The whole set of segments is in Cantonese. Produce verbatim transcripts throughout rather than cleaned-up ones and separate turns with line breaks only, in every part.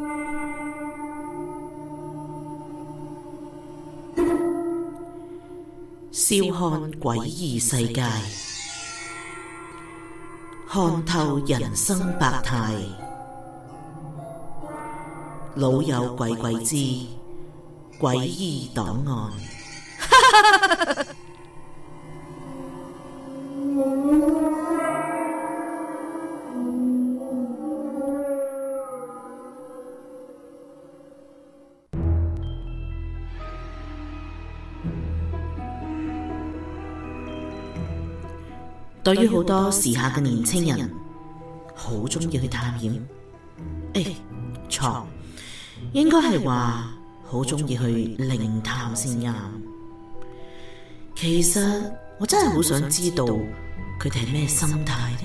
笑看詭異世界，看透人生百態，老友鬼鬼之詭異檔案。對於好多時下嘅年青人，好鍾意去探險。誒，錯，應該係話好鍾意去靈探先啱。其實我真係好想知道佢哋係咩心態呢？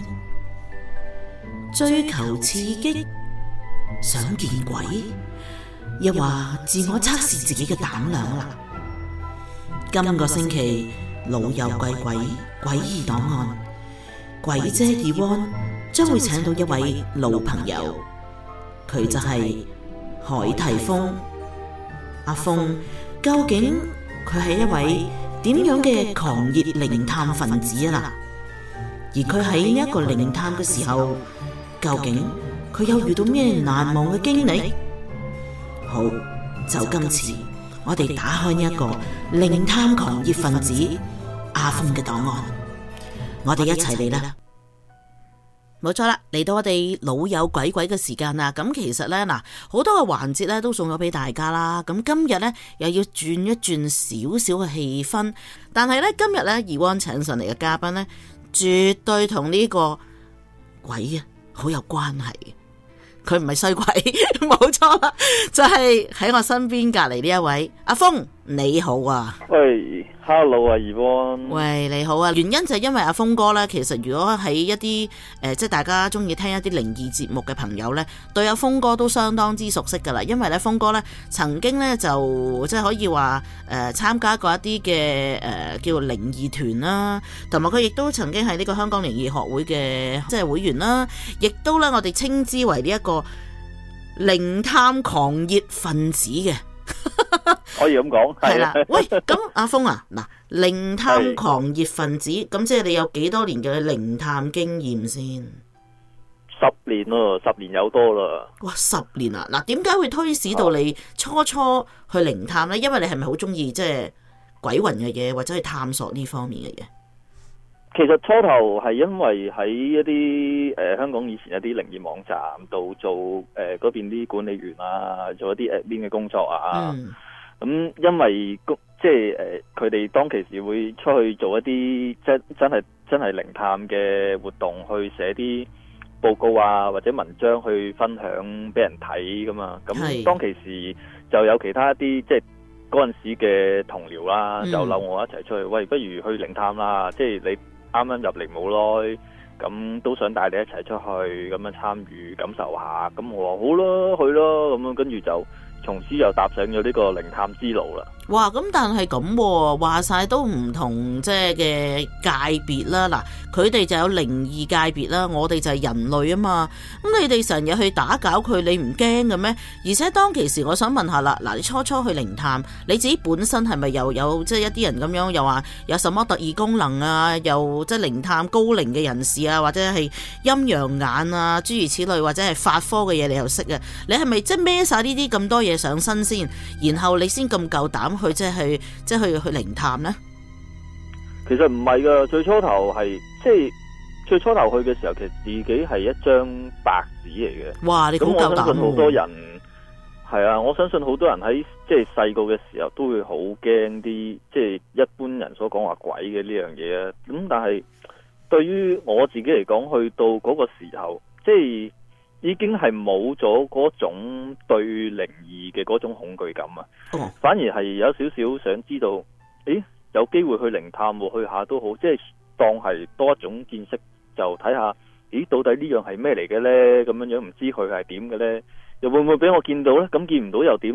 追求刺激，想見鬼，又話自我測試自己嘅膽量啦。今個星期老友鬼鬼詭異檔案，鬼姐二汪將會請到一位老朋友，佢就係海提豐。阿豐究竟佢係一位點樣嘅狂熱靈探分子啊？而佢喺呢一個靈探嘅時候，究竟佢有遇到咩難忘嘅經歷？好，就今次我哋打開呢一個靈探狂熱分子阿豐嘅檔案，我哋一齊嚟啦！冇錯啦，嚟到我哋老友鬼鬼嘅時間啦。咁其實呢，嗱，好多嘅環節呢都送咗俾大家啦。咁今日呢，又要轉一轉少少嘅氣氛，但係呢，今日呢，二汪請上嚟嘅嘉賓呢，絕對同呢個鬼啊好有關係。佢唔係衰鬼，冇錯啦，就係喺我身邊隔籬呢一位阿豐，你好啊。
喂 ，Hello 啊，二汪。
喂，你好啊。原因就係因為阿豐哥咧，其實如果喺一啲誒、呃，即係大家中意聽一啲靈異節目嘅朋友咧，對阿豐哥都相當之熟悉噶啦。因為咧，豐哥咧曾經咧就即係可以話誒參加過一啲嘅誒叫做靈異團啦，同埋佢亦都曾經係呢個香港靈異學會嘅即係會員啦，亦都咧我哋稱之為呢一個靈探狂熱分子嘅。
可以咁講，係啦。
喂，咁阿豐啊，嗱，靈探狂熱分子，咁即係你有幾多年嘅靈探經驗先？
十年咯，十年有多啦。
哇，十年啊！嗱，點解會推使到你初初去靈探呢？因為你係咪好中意即係鬼魂嘅嘢，或者去探索呢方面嘅嘢？
其實初頭係因為喺一啲誒、呃、香港以前一啲靈異網站度做誒嗰邊啲管理員啊，做一啲 admin 嘅工作啊。咁、嗯嗯、因為即係誒佢哋當其時會出去做一啲即真係真係靈探嘅活動，去寫啲報告啊或者文章去分享俾人睇噶嘛。咁當其時就有其他一啲即係嗰陣時嘅同僚啦，就留我一齊出去，嗯、喂，不如去靈探啦，即係你啱啱入嚟冇耐，咁都想帶你一齊出去咁樣參與感受下，咁我話好啦，去咯，咁樣跟住就從此又踏上咗呢個靈探之路啦。
哇！咁但係咁話晒都唔同即係嘅界別啦。嗱，佢哋就有靈異界別啦，我哋就係人類啊嘛。咁你哋成日去打攪佢，你唔驚嘅咩？而且當其時，我想問下啦，嗱，你初初去靈探，你自己本身係咪又有即係一啲人咁樣又話有什麼特異功能啊？又即係靈探高靈嘅人士啊，或者係陰陽眼啊，諸如此類，或者係法科嘅嘢你又識啊？你係咪即係孭晒呢啲咁多嘢上身先，然後你先咁夠膽去即係去即係去去靈探呢？
其實唔係噶，最初頭係即係最初頭去嘅時候，其實自己係一張白紙嚟嘅。
哇！你好夠膽喎！咁我相信好多人
係啊，我相信好多人喺即係細個嘅時候都會好驚啲，即係一般人所講話鬼嘅呢樣嘢啊。咁但係對於我自己嚟講，去到嗰個時候，即係已經係冇咗嗰種對靈異嘅嗰種恐懼感啊，哦、反而係有少少想知道，誒，有機會去靈探喎，去下都好，即係當係多一種見識，就睇下，咦，到底呢樣係咩嚟嘅呢？咁樣樣唔知佢係點嘅呢？又會唔會俾我見到呢？咁見唔到又點呢？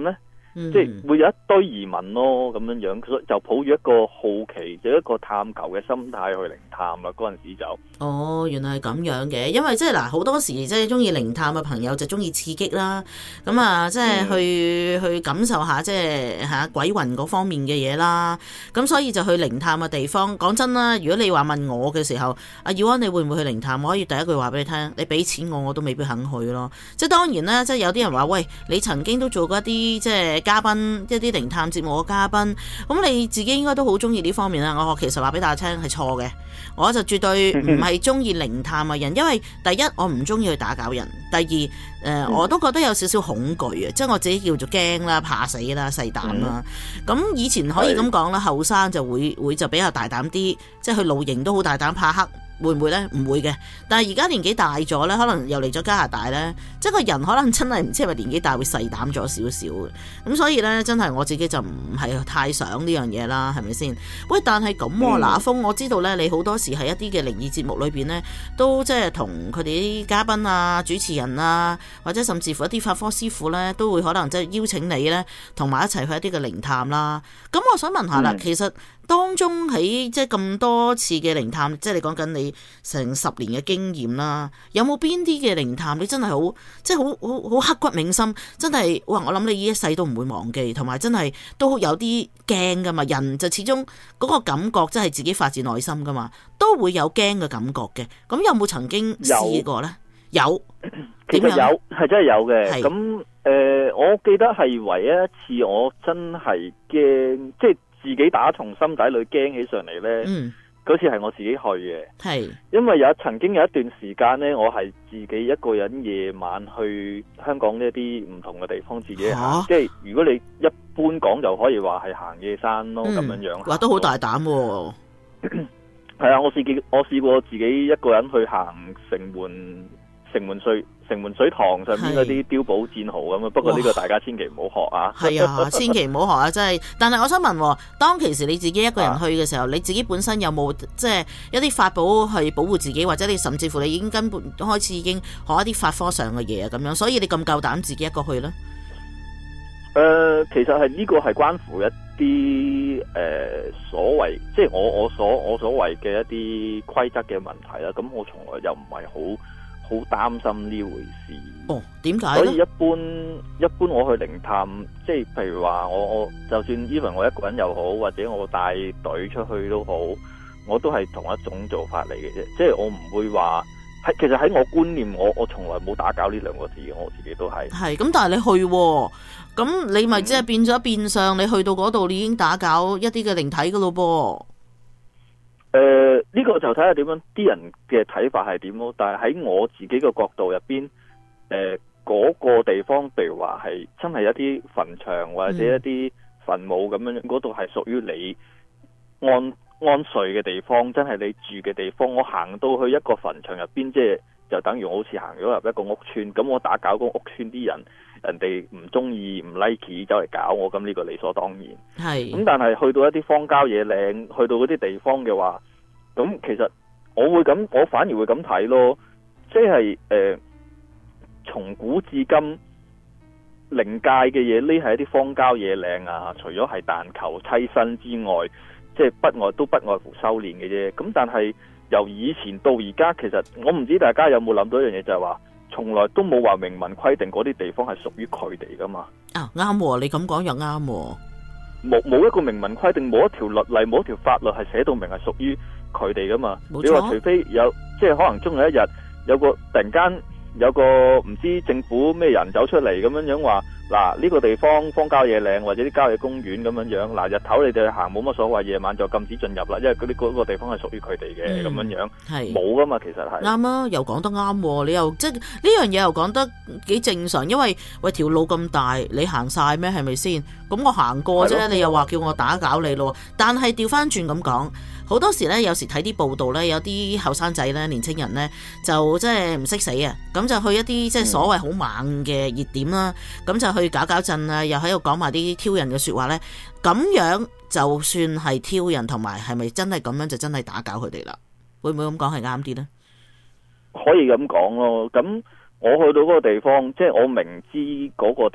即係會有一堆疑問咯，咁樣樣，所以就抱住一個好奇，就一個探求嘅心態去靈探啦。嗰陣時就
哦，原來係咁樣嘅，因為即係嗱，好多時即係中意靈探嘅朋友就中意刺激啦，咁啊，即係去、嗯、去感受下即係吓鬼魂嗰方面嘅嘢啦，咁所以就去靈探嘅地方。講真啦，如果你話問我嘅時候，阿耀安你會唔會去靈探？我可以第一句話俾你聽，你俾錢我，我都未必肯去咯。即係當然啦，即係有啲人話喂，你曾經都做過一啲即係嘉賓，一啲靈探節目嘅嘉賓，咁你自己應該都好中意呢方面啦。我其實話俾大家聽係錯嘅，我就絕對唔係中意靈探嘅人，因為第一我唔中意去打攪人，第二誒、呃、我都覺得有少少恐懼啊，即係我自己叫做驚啦、怕死啦、細膽啦。咁、嗯、以前可以咁講啦，後生就會會就比較大膽啲，即係去露營都好大膽，怕黑。會唔會呢？唔會嘅。但係而家年紀大咗呢，可能又嚟咗加拿大呢，即係個人可能真係唔知係咪年紀大會細膽咗少少嘅。咁所以呢，真係我自己就唔係太想呢樣嘢啦，係咪先？喂，但係咁嗱，阿峰，我知道呢，你好多時喺一啲嘅靈異節目裏邊呢，都即係同佢哋啲嘉賓啊、主持人啊，或者甚至乎一啲法科師傅呢，都會可能即係邀請你呢，同埋一齊去一啲嘅靈探啦。咁我想問下啦，嗯、其實當中喺即係咁多次嘅靈探，即係你講緊你成十年嘅經驗啦，有冇邊啲嘅靈探你真係好即係好好好刻骨銘心，真係哇！我諗你呢一世都唔會忘記，同埋真係都有啲驚噶嘛。人就始終嗰個感覺真係自己發自內心噶嘛，都會有驚嘅感覺嘅。咁有冇曾經試過呢？有，有
其實有係真係有嘅。咁誒、呃，我記得係唯一一次我真係驚，即係自己打從心底裏驚起上嚟呢。嗯，嗰次係我自己去嘅。係，因為有曾經有一段時間呢，我係自己一個人夜晚去香港呢一啲唔同嘅地方自己行。即係如果你一般講就可以話係行夜山咯，咁、嗯、樣樣。哇，都好大膽喎！係啊，我試過我試過自己一個人去行城門。城門水城門水塘上面嗰啲碉堡戰壕咁啊，不過呢個大家千祈唔好學啊！係啊，千祈唔好學啊！真係。但係我想問，當其時你自己一個人去嘅時候，啊、你自己本身有冇即係一啲法寶去保護自己，或者你甚至乎你已經根本開始已經學一啲法科上嘅嘢啊咁樣，所以你咁夠膽自己一個去呢？誒、呃，其實係呢個係關乎一啲誒、呃、所謂，即係我我所我所謂嘅一啲規則嘅問題啦。咁我從來又唔係好。好擔心呢回事哦？點解？所以一般一般我去靈探，即係譬如話我我就算 even 我一個人又好，或者我帶隊出去都好，我都係同一種做法嚟嘅啫。即係我唔會話係，其實喺我觀念，我我從來冇打攪呢兩個字嘅，我自己都係。係咁，但係你去咁，你咪即係變咗變相，你去到嗰度，你已經打攪一啲嘅靈體噶咯噃。誒、呃，呢、這個就睇下點樣，啲人嘅睇法係點咯。但係喺我自己嘅角度入邊，誒、呃，嗰、那個地方，譬如話係真係一啲墳場或者一啲墳墓咁樣，嗰度係屬於你安安睡嘅地方，真係你住嘅地方。我行到去一個墳場入邊，即係就等於我好似行咗入一個屋村，咁我打攪個屋村啲人，人哋唔中意唔 like 走嚟搞我，咁呢個理所當然。係。咁但係去到一啲荒郊野嶺，去到嗰啲地方嘅話，咁其實我會咁，我反而會咁睇咯，即係誒，從古至今靈界嘅嘢，匿喺一啲荒郊野嶺啊，除咗係但求棲身之外，即係不外都不外乎修煉嘅啫。咁但係由以前到而家，其實我唔知大家有冇諗到一樣嘢，就係話從來都冇話明文規定嗰啲地方係屬於佢哋噶嘛。啊，啱，你咁講又啱，冇冇一個明文規定，冇一條律例，冇一條法律係寫到明係屬於佢哋噶嘛。你話除非有，即係可能終有一日有個突然間有個唔知政府咩人走出嚟咁樣樣話，嗱，呢個地方荒郊野嶺或者啲郊野公園咁樣樣，嗱，日頭你哋去行冇乜所謂，夜晚就禁止進入啦，因為嗰啲嗰個地方係屬於佢哋嘅咁樣樣，係冇噶嘛。其實係啱啊，又講得啱，你又即係呢樣嘢又講得幾正常，因為喂條路咁大，你行晒咩？係咪先？咁我行過啫，你又話叫我打攪你咯。但係調翻轉咁講，好多時咧，有時睇啲報道咧，有啲後生仔咧，年青人咧，就即係唔識死啊，咁就去一啲即係所謂好猛嘅熱點啦，咁、嗯、就去搞搞震啊，又喺度講埋啲挑人嘅說話咧，咁樣就算係挑人，同埋係咪真係咁樣就真係打攪佢哋啦？會唔會咁講係啱啲咧？可以咁講咯。咁我去到嗰個地方，即係我明知嗰個地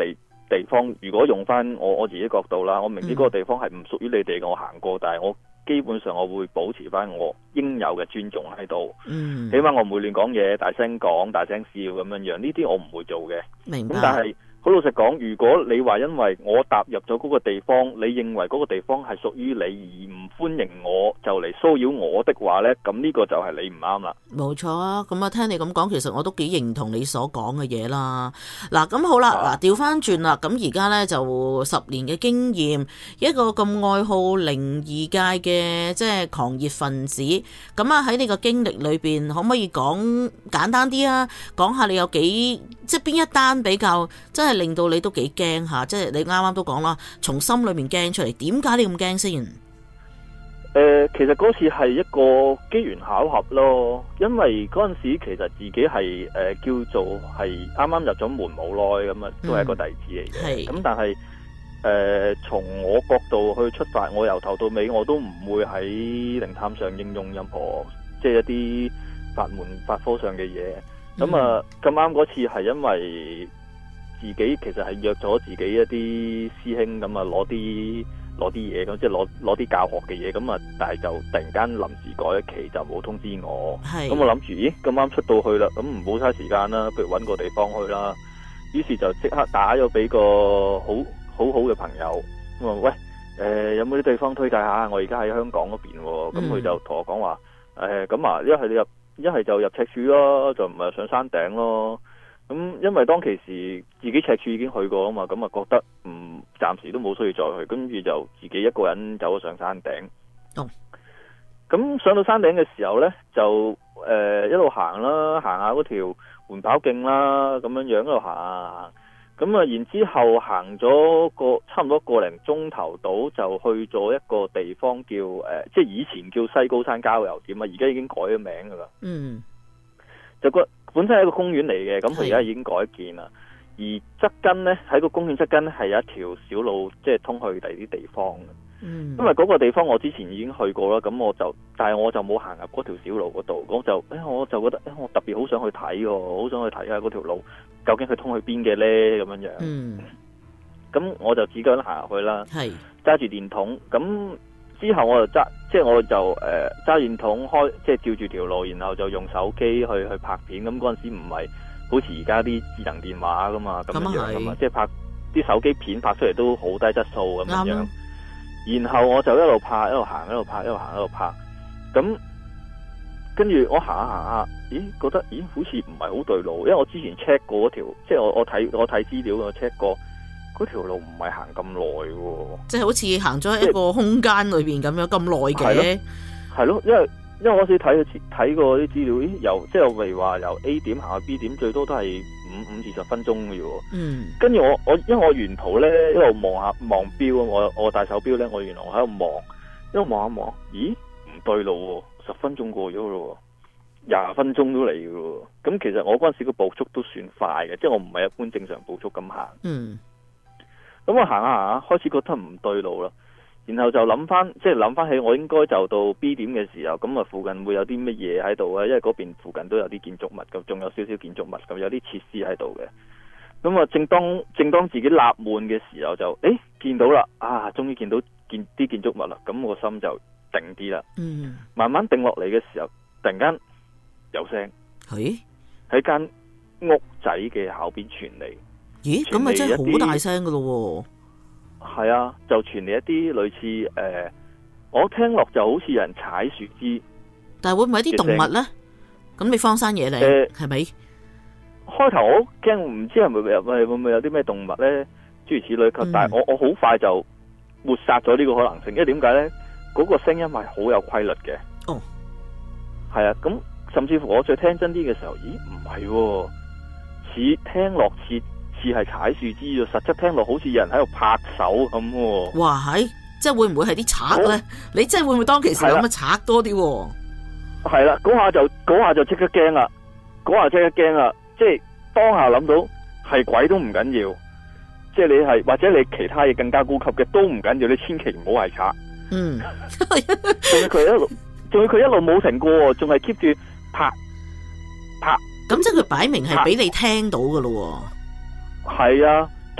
地方，如果用翻我我自己角度啦，我明知嗰個地方係唔屬於你哋嘅，我行過，但係我基本上我會保持翻我應有嘅尊重喺度。
嗯，
起碼我唔會亂講嘢，大聲講，大聲笑咁樣樣，呢啲我唔會做嘅。
明白。
咁但係好老實講，如果你話因為我踏入咗嗰個地方，你認為嗰個地方係屬於你而唔歡迎我，就嚟騷擾我的話呢，咁呢個就係你唔啱啦。
冇錯啊，咁啊聽你咁講，其實我都幾認同你所講嘅嘢啦。嗱，咁好啦，嗱調翻轉啦，咁而家呢，就十年嘅經驗，一個咁愛好靈異界嘅即係狂熱分子，咁啊喺你個經歷裏邊，可唔可以講簡單啲啊？講下你有幾即係邊一單比較真係令到你都幾驚吓，即係你啱啱都講啦，從心裏面驚出嚟，點解你咁驚先？誒、
呃，其實嗰次係一個機緣巧合咯，因為嗰陣時其實自己係誒、呃、叫做係啱啱入咗門冇耐咁啊，都係一個弟子嚟嘅。咁、嗯、但係誒從我角度去出發，我由頭到尾我都唔會喺靈探上應用任何即係一啲法門法科上嘅嘢。咁、嗯、啊咁啱嗰次係因為自己其實係約咗自己一啲師兄咁啊，攞啲攞啲嘢咁，即係攞攞啲教學嘅嘢咁啊，但係就突然間臨時改咗期，就冇通知我。咁我諗住，咦咁啱出到去啦，咁唔好嘥時間啦，不如搵個地方去啦。於是就即刻打咗俾個好好好嘅朋友，咁啊喂，誒、呃、有冇啲地方推介下？我而家喺香港嗰邊，咁、嗯、佢就同我講話，誒咁啊，一係你入，一係就入赤柱咯，就唔係上山頂咯。咁因為當其時自己赤柱已經去過啊嘛，咁啊覺得唔暫時都冇需要再去，跟住就自己一個人走咗上山頂。哦，咁上到山頂嘅時候呢，就誒、呃、一路行啦，行下嗰條緩跑徑啦，咁樣樣一路行啊，咁啊然之後行咗個差唔多個零鐘頭到，就去咗一個地方叫誒、呃，即係以前叫西高山郊遊點啊，而家已經改咗名噶啦。嗯，就個。本身係一個公園嚟嘅，咁佢而家已經改建啦。而側根呢，喺個公園側根呢係有一條小路，即係通去第二啲地方嘅。嗯，因為嗰個地方我之前已經去過啦，咁我就，但係我就冇行入嗰條小路嗰度，我就，誒，我就覺得，誒，我特別好想去睇喎，好想去睇下嗰條路究竟佢通去邊嘅呢？咁樣樣。嗯，咁我就自己一個人行入去啦，係揸住電筒咁。之後我就揸，即係我就誒揸電筒開，即係照住條路，然後就用手機去去拍片。咁嗰陣時唔係好似而家啲智能電話噶嘛，咁樣樣噶嘛，即係拍啲手機片拍出嚟都好低質素咁樣樣。然後我就一路拍，一路行，一路拍，一路行，一路拍。咁跟住我行下行下，咦？覺得咦？好似唔係好對路，因為我之前 check 過嗰條，即係我我睇我睇資料我 check 過。嗰條路唔係行咁耐喎，即係好似行咗喺一個空間裏邊咁樣咁耐嘅。係咯，因為因為我先睇睇過啲資料，咦？由即係譬如話由 A 點行去 B 點，最多都係五五至十分鐘嘅喎。嗯。跟住我我因為我沿途咧一路望下望錶，我我帶手錶咧，我原來我喺度望，一路望一望，咦？唔對路喎，十分鐘過咗咯喎，廿分鐘都嚟嘅喎。咁其實我嗰陣時個步速都算快嘅，即係我唔係一般正常步速咁行。嗯。咁我行下行下，開始覺得唔對路啦，然後就諗翻，即係諗翻起我應該就到 B 點嘅時候，咁啊附近會有啲乜嘢喺度啊？因為嗰邊附近都有啲建築物，咁仲有少少建築物，咁有啲設施喺度嘅。咁啊，正當正當自己納悶嘅時候就，就誒見到啦，啊，終於見到見啲建築物啦，咁我心就定啲啦。嗯，慢慢定落嚟嘅時候，突然間有聲，喺喺間屋仔嘅後邊傳嚟。咦，咁咪真係好大聲噶咯喎！係啊，就傳嚟一啲類似誒、呃，我聽落就好似有人踩樹枝，但係會唔會有啲動物咧？咁你荒山野嶺係咪？開頭我驚唔知係咪有會唔會有啲咩動物咧？諸如此類，嗯、但係我我好快就抹殺咗呢個可能性，因為點解咧？嗰、那個聲音係好有規律嘅。哦，係啊，咁甚至乎我再聽真啲嘅時候，咦，唔係喎，似聽落似。似係踩樹枝喎，實質聽落好似有人喺度拍手咁喎。哇，係，即係會唔會係啲賊咧？你即係會唔會當其時諗嘅賊多啲？係啦，嗰下就嗰下就即刻驚啦，嗰下即刻驚啦，即係當下諗到係鬼都唔緊要，即係你係或者你其他嘢更加高級嘅都唔緊要，你千祈唔好係賊。嗯，仲要佢一路，仲要佢一路冇停過，仲係 keep 住拍拍。咁即係佢擺明係俾你聽到噶咯。係啊，但係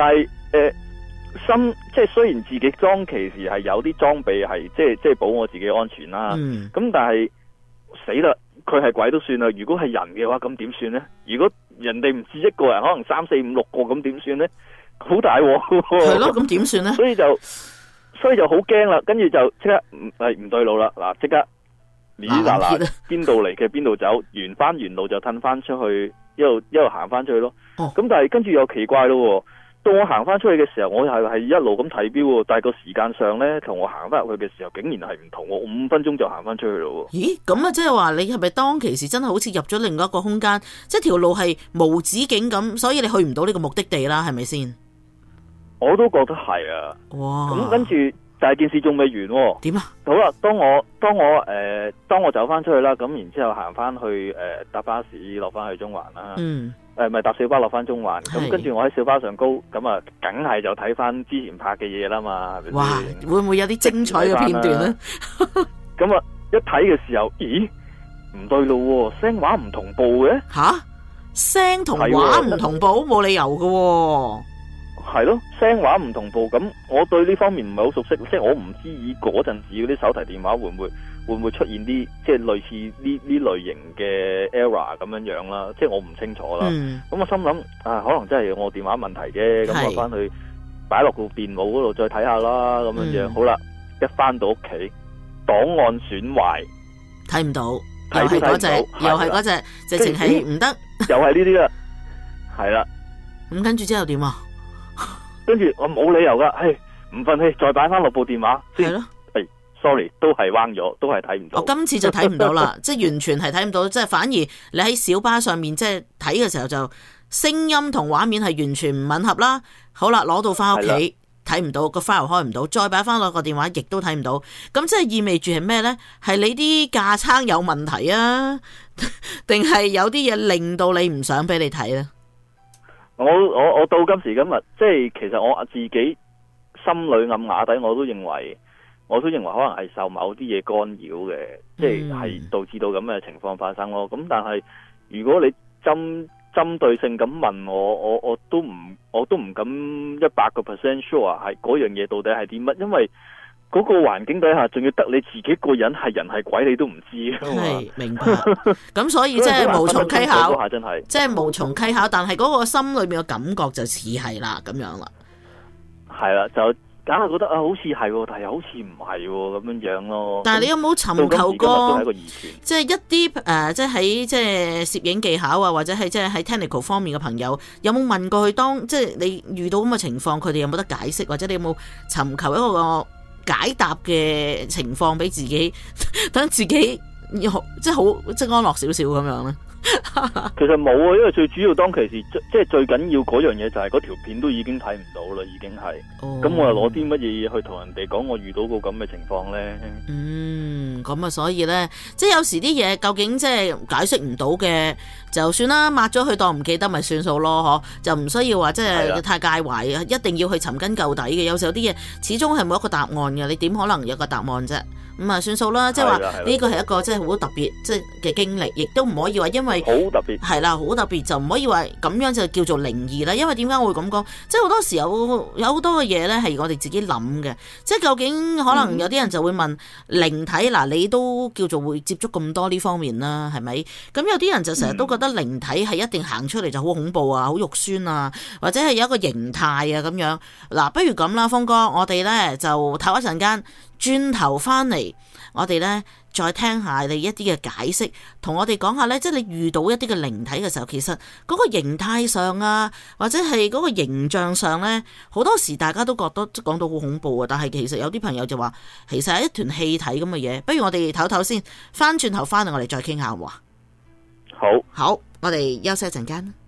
誒心即係雖然自己當其時係有啲裝備係即係即係保我自己安全啦，咁、嗯、但係死啦，佢係鬼都算啦，如果係人嘅話，咁點算呢？如果人哋唔止一個人，可能三四五六個，咁點算呢？好大鑊喎！
係咯，咁點算呢？
所以就所以就好驚啦，跟住就即刻唔係唔對路啦，嗱即刻咦嗱嗱邊度嚟嘅邊度走，沿翻原路就褪翻出去，一路一路行翻出去咯。咁、哦、但係跟住又奇怪咯，到我行翻出去嘅時候，我係係一路咁睇錶，但係個時間上咧，同我行翻入去嘅時候，竟然係唔同，我五分鐘就行翻出去咯。咦？
咁啊，即係話你係咪當其時真係好似入咗另外一個空間，即係條路係無止境咁，所以你去唔到呢個目的地啦，係咪先？
我都覺得係啊。哇！咁跟住。但係件事仲未完喎。點啊？好啦，當我當我誒、呃、當我走翻出去啦，咁然之後行翻去誒搭、呃、巴士落翻去中環啦。嗯。誒咪搭小巴落翻中環，咁跟住我喺小巴上高，咁啊梗係就睇翻之前拍嘅嘢啦嘛。係咪？哇！
會唔會有啲精彩嘅片段咧？
咁啊一睇嘅時候，咦唔對路喎，聲畫唔同步嘅。吓？
聲同畫唔同步，冇理由嘅。
係咯，聲畫唔同步，咁我對呢方面唔係好熟悉，即係我唔知以嗰陣時嗰啲手提電話會唔會會唔會出現啲即係類似呢呢類型嘅 error 咁樣樣啦，即係我唔清楚啦。咁、嗯、我心諗啊，可能真係我電話問題啫，咁我翻去擺落個電腦嗰度再睇下啦，咁樣樣、嗯。好啦，一翻到屋企，檔案損壞，睇唔到，又係嗰隻，又係嗰隻，直情係唔得，又係呢啲啦，係啦。咁跟住之後點啊？跟住我冇理由噶，唉，唔忿氣，再擺翻落部電話。係咯，誒 ，sorry， 都係彎咗，都係睇唔到。我今次就睇唔到啦，即係完全係睇唔到，即係反而你喺小巴上面即係睇嘅時候就聲音同畫面係完全唔吻合啦。好啦，攞到翻屋企睇唔到，個 file 開唔到，再擺翻落個電話亦都睇唔到。咁即係意味住係咩呢？係你啲架撐有問題啊，定係有啲嘢令到你唔想俾你睇呢？我我我到今時今日，即係其實我自己心裏暗啞底，我都認為，我都認為可能係受某啲嘢干擾嘅，即係係導致到咁嘅情況發生咯。咁但係如果你針針對性咁問我，我我都唔我都唔敢一百個 percent sure 係嗰樣嘢到底係啲乜，因為嗰個環境底下，仲要得你自己個人係人係鬼，你都唔知。係明白。咁所以即係無從稽考，真係即係無從稽考。但係嗰個心裏面嘅感覺就似係啦，咁樣啦。係啦，就梗係覺得啊，好似係，但係又好似唔係咁樣樣咯。但係你有冇尋求過？即係一啲誒、呃，即係喺即係攝影技巧啊，或者係即係喺 technical 方面嘅朋友，有冇問過佢當即係你遇到咁嘅情況，佢哋有冇得解釋，或者你有冇尋求一個解答嘅情況俾自己，等自己即係好即係安樂少少咁樣咧。其實冇啊，因為最主要當其時即係最緊要嗰樣嘢就係嗰條片都已經睇唔到啦，已經係。咁、哦、我又攞啲乜嘢去同人哋講我遇到過咁嘅情況咧？嗯，咁啊，所以咧，即係有時啲嘢究竟即係解釋唔到嘅，就算啦，抹咗佢當唔記得咪算數咯，嗬，就唔需要話即係太介懷啊，一定要去尋根究底嘅。有時候啲嘢始終係冇一個答案嘅，你點可能有個答案啫？咁啊，算數啦，即係話呢個係一個即係好特別即係嘅經歷，亦都唔可以話因為好特別係啦，好特別就唔可以話咁樣就叫做靈異啦。因為點解我會咁講？即係好多時候有好多嘅嘢咧，係我哋自己諗嘅。即係究竟可能有啲人就會問靈體嗱，你都叫做會接觸咁多呢方面啦，係咪？咁有啲人就成日都覺得靈體係一定行出嚟就好恐怖啊，好肉酸啊，或者係有一個形態啊咁樣。嗱，不如咁啦，鋒哥，我哋咧就唞一陣間。轉頭翻嚟，我哋咧再聽下你一啲嘅解釋，同我哋講下咧，即係你遇到一啲嘅靈體嘅時候，其實嗰個形態上啊，或者係嗰個形象上咧，好多時大家都覺得講到好恐怖啊，但係其實有啲朋友就話，其實係一團氣體咁嘅嘢。不如我哋唞唞先，翻轉頭翻嚟我哋再傾下喎。好，好，我哋休息一陣間。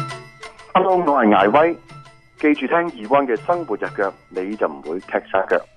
Hello， 我係艾威，記住聽二灣嘅生活日腳，你就唔會踢晒腳。